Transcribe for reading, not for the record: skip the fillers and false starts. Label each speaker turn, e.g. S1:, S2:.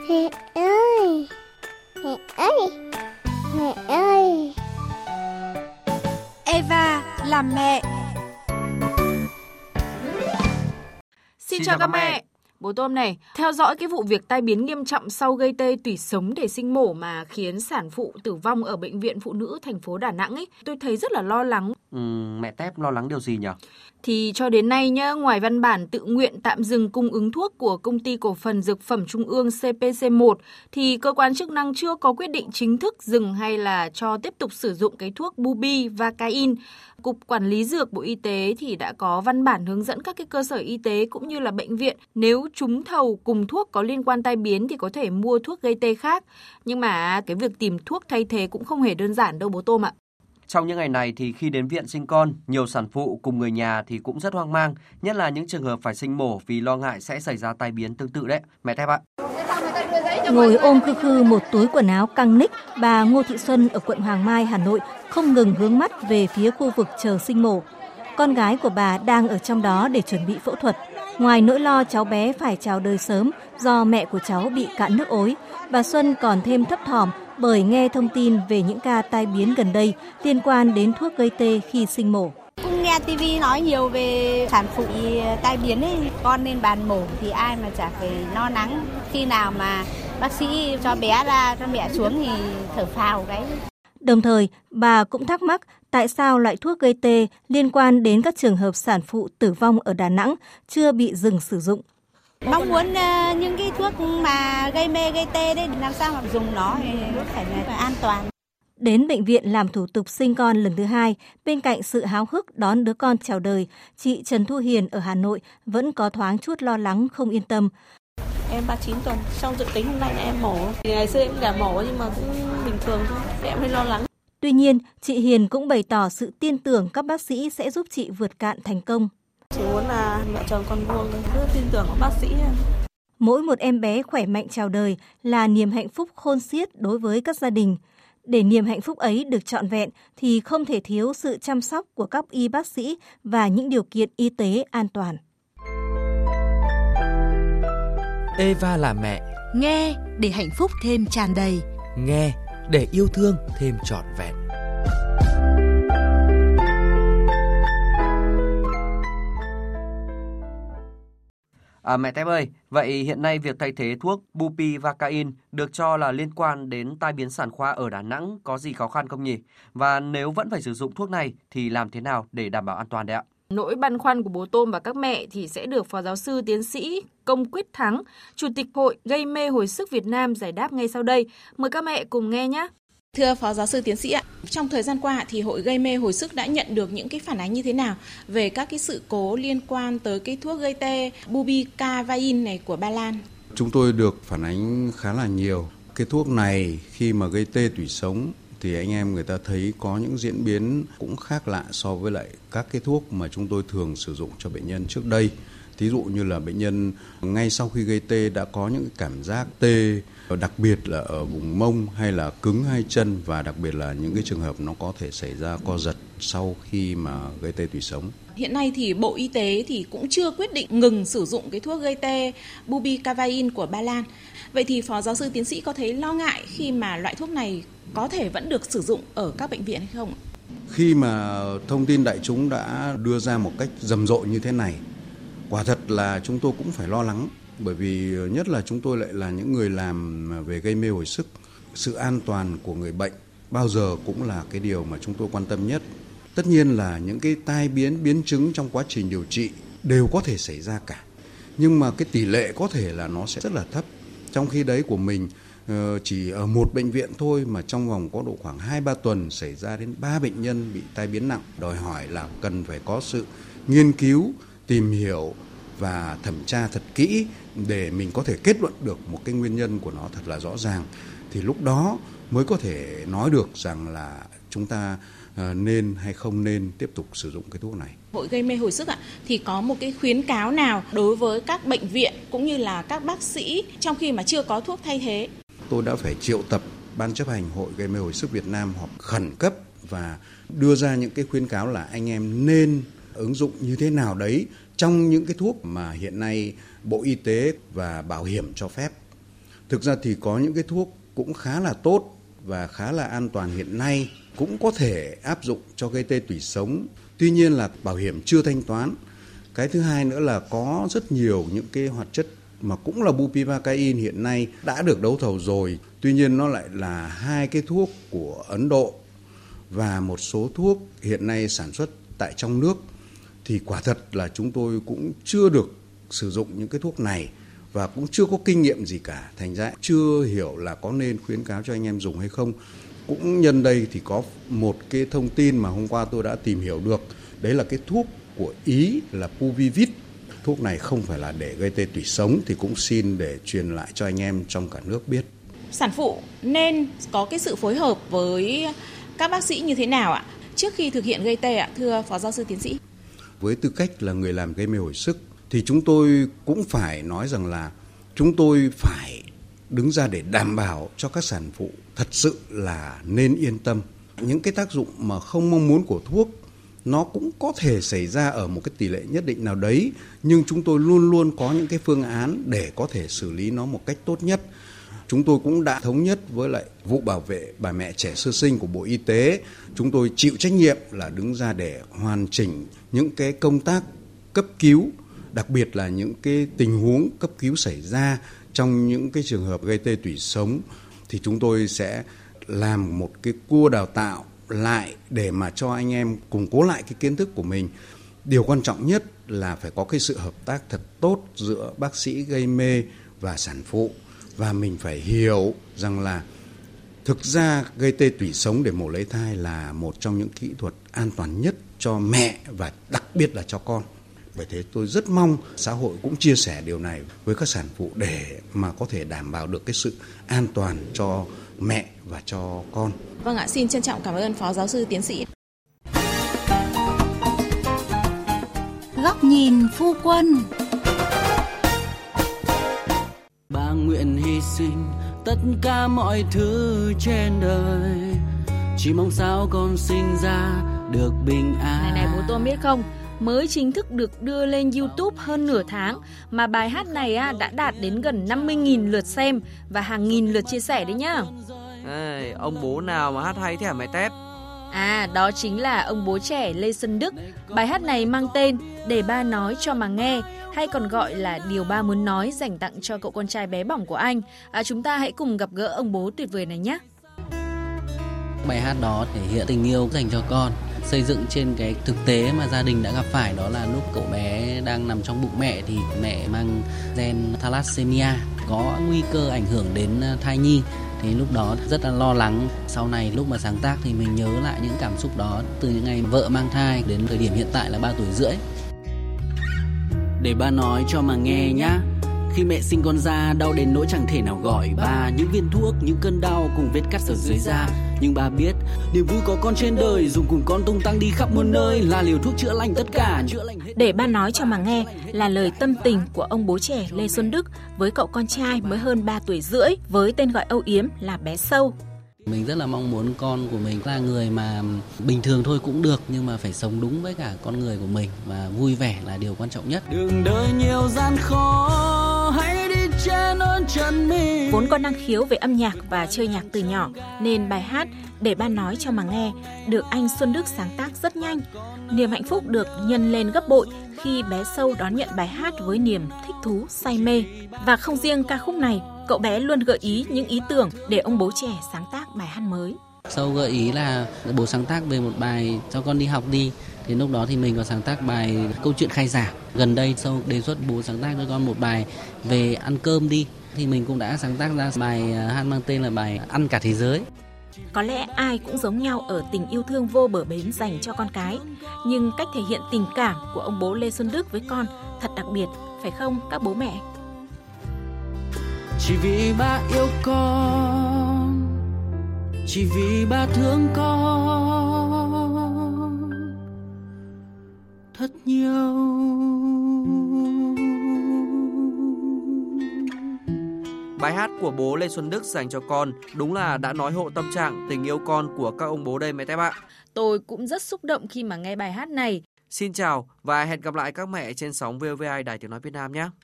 S1: Mẹ ơi, mẹ ơi, mẹ ơi.
S2: Eva làm mẹ.
S3: Xin chào các mẹ. Bố Tôm này, theo dõi cái vụ việc tai biến nghiêm trọng sau gây tê tủy sống để sinh mổ mà khiến sản phụ tử vong ở Bệnh viện Phụ nữ thành phố Đà Nẵng ấy, tôi thấy rất là lo lắng.
S4: Mẹ Tép lo lắng điều gì nhỉ?
S3: Thì cho đến nay nhá, ngoài văn bản tự nguyện tạm dừng cung ứng thuốc của Công ty Cổ phần Dược phẩm Trung ương CPC1 thì cơ quan chức năng chưa có quyết định chính thức dừng hay là cho tiếp tục sử dụng cái thuốc Bupivacaine. Cục Quản lý Dược Bộ Y tế thì đã có văn bản hướng dẫn các cái cơ sở y tế cũng như là bệnh viện nếu trúng thầu cùng thuốc có liên quan tai biến thì có thể mua thuốc gây tê khác. Nhưng mà cái việc tìm thuốc thay thế cũng không hề đơn giản đâu bố Tôm ạ.
S4: Trong những ngày này thì khi đến viện sinh con, nhiều sản phụ cùng người nhà thì cũng rất hoang mang, nhất là những trường hợp phải sinh mổ vì lo ngại sẽ xảy ra tai biến tương tự đấy. Mẹ Tép ạ.
S5: Ngồi ôm khư khư một túi quần áo căng ních, bà Ngô Thị Xuân ở quận Hoàng Mai, Hà Nội không ngừng hướng mắt về phía khu vực chờ sinh mổ. Con gái của bà đang ở trong đó để chuẩn bị phẫu thuật. Ngoài nỗi lo cháu bé phải chào đời sớm do mẹ của cháu bị cạn nước ối, bà Xuân còn thêm thấp thỏm bởi nghe thông tin về những ca tai biến gần đây liên quan đến thuốc gây tê khi sinh mổ.
S6: Cũng nghe TV nói nhiều về sản phụ tai biến ấy, con lên bàn mổ thì ai mà chả phải lo lắng. Khi nào mà bác sĩ cho bé ra, cho mẹ xuống thì thở phào cái.
S5: Đồng thời, bà cũng thắc mắc tại sao loại thuốc gây tê liên quan đến các trường hợp sản phụ tử vong ở Đà Nẵng chưa bị dừng sử dụng.
S6: Mong muốn những cái thuốc mà gây mê gây tê đấy làm sao mà dùng nó thì phải là an toàn.
S5: Đến bệnh viện làm thủ tục sinh con lần thứ 2, bên cạnh sự háo hức đón đứa con chào đời, chị Trần Thu Hiền ở Hà Nội vẫn có thoáng chút lo lắng không yên tâm.
S7: Em 39 tuần, trong dự tính hôm nay là em mổ. Ngày xưa em đã mổ nhưng mà cũng bình thường thôi, em hơi lo lắng.
S5: Tuy nhiên, chị Hiền cũng bày tỏ sự tin tưởng các bác sĩ sẽ giúp chị vượt cạn thành công.
S7: Chỉ muốn là mẹ chồng con vuông, cứ tin tưởng các bác sĩ.
S5: Mỗi một em bé khỏe mạnh chào đời là niềm hạnh phúc khôn xiết đối với các gia đình. Để niềm hạnh phúc ấy được trọn vẹn thì không thể thiếu sự chăm sóc của các y bác sĩ và những điều kiện y tế an toàn.
S8: Eva là mẹ.
S2: Nghe để hạnh phúc thêm tràn đầy.
S8: Nghe để yêu thương thêm trọn vẹn.
S4: Mẹ Tép ơi, vậy hiện nay việc thay thế thuốc Bupivacaine được cho là liên quan đến tai biến sản khoa ở Đà Nẵng có gì khó khăn không nhỉ? Và nếu vẫn phải sử dụng thuốc này thì làm thế nào để đảm bảo an toàn đấy ạ?
S3: Nỗi băn khoăn của bố Tôm và các mẹ thì sẽ được Phó Giáo sư Tiến sĩ Công Quyết Thắng, Chủ tịch Hội Gây mê hồi sức Việt Nam giải đáp ngay sau đây. Mời các mẹ cùng nghe nhé.
S9: Thưa Phó Giáo sư Tiến sĩ ạ, trong thời gian qua thì Hội Gây mê hồi sức đã nhận được những cái phản ánh như thế nào về các cái sự cố liên quan tới cái thuốc gây tê Bupivacaine này của Ba Lan?
S10: Chúng tôi được phản ánh khá là nhiều. Cái thuốc này khi mà gây tê tủy sống thì anh em người ta thấy có những diễn biến cũng khác lạ so với lại các cái thuốc mà chúng tôi thường sử dụng cho bệnh nhân trước đây. Thí dụ như là bệnh nhân ngay sau khi gây tê đã có những cảm giác tê, đặc biệt là ở vùng mông hay là cứng hai chân, và đặc biệt là những cái trường hợp nó có thể xảy ra co giật sau khi mà gây tê tủy sống.
S9: Hiện nay thì Bộ Y tế thì cũng chưa quyết định ngừng sử dụng cái thuốc gây tê Bupivacaine của Ba Lan. Vậy thì Phó Giáo sư Tiến sĩ có thấy lo ngại khi mà loại thuốc này có thể vẫn được sử dụng ở các bệnh viện hay không?
S10: Khi mà thông tin đại chúng đã đưa ra một cách rầm rộ như thế này, quả thật là chúng tôi cũng phải lo lắng, bởi vì nhất là chúng tôi lại là những người làm về gây mê hồi sức. Sự an toàn của người bệnh bao giờ cũng là cái điều mà chúng tôi quan tâm nhất. Tất nhiên là những cái tai biến, biến chứng trong quá trình điều trị đều có thể xảy ra cả. Nhưng mà cái tỷ lệ có thể là nó sẽ rất là thấp. Trong khi đấy của mình chỉ ở một bệnh viện thôi mà trong vòng có độ khoảng 2-3 tuần xảy ra đến 3 bệnh nhân bị tai biến nặng, đòi hỏi là cần phải có sự nghiên cứu, tìm hiểu và thẩm tra thật kỹ để mình có thể kết luận được một cái nguyên nhân của nó thật là rõ ràng. Thì lúc đó mới có thể nói được rằng là chúng ta nên hay không nên tiếp tục sử dụng cái thuốc này.
S9: Hội Gây mê hồi sức thì có một cái khuyến cáo nào đối với các bệnh viện cũng như là các bác sĩ trong khi mà chưa có thuốc thay thế?
S10: Tôi đã phải triệu tập Ban chấp hành Hội Gây mê hồi sức Việt Nam họp khẩn cấp và đưa ra những cái khuyến cáo là anh em nên ứng dụng như thế nào đấy trong những cái thuốc mà hiện nay Bộ Y tế và Bảo hiểm cho phép. Thực ra thì có những cái thuốc cũng khá là tốt và khá là an toàn hiện nay cũng có thể áp dụng cho gây tê tủy sống. Tuy nhiên là bảo hiểm chưa thanh toán. Cái thứ hai nữa là có rất nhiều những cái hoạt chất mà cũng là bupivacain hiện nay đã được đấu thầu rồi. Tuy nhiên nó lại là hai cái thuốc của Ấn Độ và một số thuốc hiện nay sản xuất tại trong nước. Thì quả thật là chúng tôi cũng chưa được sử dụng những cái thuốc này và cũng chưa có kinh nghiệm gì cả. Thành ra chưa hiểu là có nên khuyến cáo cho anh em dùng hay không. Cũng nhân đây thì có một cái thông tin mà hôm qua tôi đã tìm hiểu được. Đấy là cái thuốc của Ý là Puvivit. Thuốc này không phải là để gây tê tủy sống thì cũng xin để truyền lại cho anh em trong cả nước biết.
S9: Sản phụ nên có cái sự phối hợp với các bác sĩ như thế nào ạ? Trước khi thực hiện gây tê ạ, thưa Phó Giáo sư Tiến sĩ.
S10: Với tư cách là người làm gây mê hồi sức thì chúng tôi cũng phải nói rằng là chúng tôi phải đứng ra để đảm bảo cho các sản phụ thật sự là nên yên tâm. Những cái tác dụng mà không mong muốn của thuốc nó cũng có thể xảy ra ở một cái tỷ lệ nhất định nào đấy, nhưng chúng tôi luôn luôn có những cái phương án để có thể xử lý nó một cách tốt nhất. Chúng tôi cũng đã thống nhất với lại vụ bảo vệ bà mẹ trẻ sơ sinh của Bộ Y tế. Chúng tôi chịu trách nhiệm là đứng ra để hoàn chỉnh những cái công tác cấp cứu, đặc biệt là những cái tình huống cấp cứu xảy ra trong những cái trường hợp gây tê tủy sống. Thì chúng tôi sẽ làm một cái cua đào tạo lại để mà cho anh em củng cố lại cái kiến thức của mình. Điều quan trọng nhất là phải có cái sự hợp tác thật tốt giữa bác sĩ gây mê và sản phụ. Và mình phải hiểu rằng là thực ra gây tê tủy sống để mổ lấy thai là một trong những kỹ thuật an toàn nhất cho mẹ và đặc biệt là cho con. Bởi thế tôi rất mong xã hội cũng chia sẻ điều này với các sản phụ để mà có thể đảm bảo được cái sự an toàn cho mẹ và cho con.
S9: Vâng ạ, xin trân trọng cảm ơn Phó Giáo sư Tiến sĩ.
S2: Góc nhìn phu quân.
S11: Bà nguyện hy sinh tất cả mọi thứ trên đời, chỉ mong sao con sinh ra được bình an.
S3: Này bố Tôm biết không, mới chính thức được đưa lên YouTube hơn nửa tháng mà bài hát này đã đạt đến gần 50.000 lượt xem và hàng nghìn lượt chia sẻ đấy nhá.
S4: Ông bố nào mà hát hay thế hả mẹ Tép?
S3: Đó chính là ông bố trẻ Lê Xuân Đức. Bài hát này mang tên Để Ba Nói Cho Mà Nghe, hay còn gọi là Điều Ba Muốn Nói, dành tặng cho cậu con trai bé bỏng của anh. Chúng ta hãy cùng gặp gỡ ông bố tuyệt vời này nhé.
S11: Bài hát đó thể hiện tình yêu dành cho con, xây dựng trên cái thực tế mà gia đình đã gặp phải, đó là lúc cậu bé đang nằm trong bụng mẹ thì mẹ mang gen thalassemia, có nguy cơ ảnh hưởng đến thai nhi. Thì lúc đó rất là lo lắng. Sau này lúc mà sáng tác thì mình nhớ lại những cảm xúc đó từ những ngày vợ mang thai đến thời điểm hiện tại là 3 tuổi rưỡi. Để ba nói cho mà nghe nhá. Khi mẹ sinh con ra đau đến nỗi chẳng thể nào gọi ba, những viên thuốc, những cơn đau cùng vết cắt ở dưới da. Nhưng ba biết niềm vui có con trên đời, dùng cùng con tung tăng đi khắp muôn nơi, là liều thuốc chữa lành tất cả.
S5: Để Ba Nói Cho Mà Nghe là lời tâm tình của ông bố trẻ Lê Xuân Đức với cậu con trai mới hơn 3 tuổi rưỡi với tên gọi âu yếm là bé Sâu.
S11: Mình rất là mong muốn con của mình là người mà bình thường thôi cũng được, nhưng mà phải sống đúng với cả con người của mình và vui vẻ là điều quan trọng nhất. Đường đời nhiều gian khó, hãy đi trên ơn chân mình.
S5: Vốn có năng khiếu về âm nhạc và chơi nhạc từ nhỏ nên bài hát Để Ba Nói Cho Mà Nghe được anh Xuân Đức sáng tác rất nhanh. Niềm hạnh phúc được nhân lên gấp bội khi bé Sâu đón nhận bài hát với niềm thích thú, say mê. Và không riêng ca khúc này, cậu bé luôn gợi ý những ý tưởng để ông bố trẻ sáng tác bài hát mới.
S11: Sâu gợi ý là bố sáng tác về một bài cho con đi học đi. Thì lúc đó thì mình có sáng tác bài Câu Chuyện Khai Giảng. Gần đây Sâu đề xuất bố sáng tác cho con một bài về ăn cơm đi. Thì mình cũng đã sáng tác ra bài hát mang tên là bài Ăn Cả Thế Giới.
S5: Có lẽ ai cũng giống nhau ở tình yêu thương vô bờ bến dành cho con cái. Nhưng cách thể hiện tình cảm của ông bố Lê Xuân Đức với con thật đặc biệt, phải không các bố mẹ?
S11: Chỉ vì ba yêu con, chỉ vì ba thương con thật nhiều.
S4: Bài hát của bố Lê Xuân Đức dành cho con đúng là đã nói hộ tâm trạng tình yêu con của các ông bố đây mẹ Tép ạ.
S3: Tôi cũng rất xúc động khi mà nghe bài hát này.
S4: Xin chào và hẹn gặp lại các mẹ trên sóng VOV2 Đài Tiếng Nói Việt Nam nhé.